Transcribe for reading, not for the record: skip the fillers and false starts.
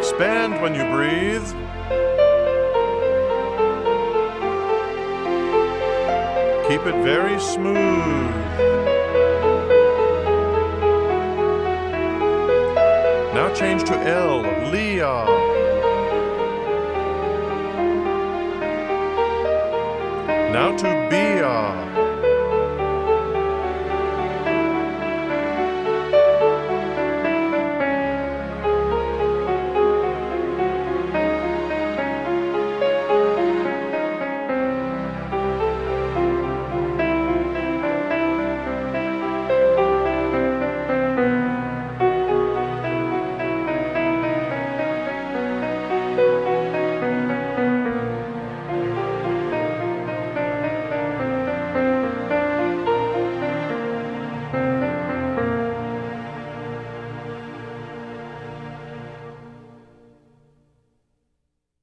Expand when you breathe. Keep it very smooth. Now change to L, Leah. Now to Bia.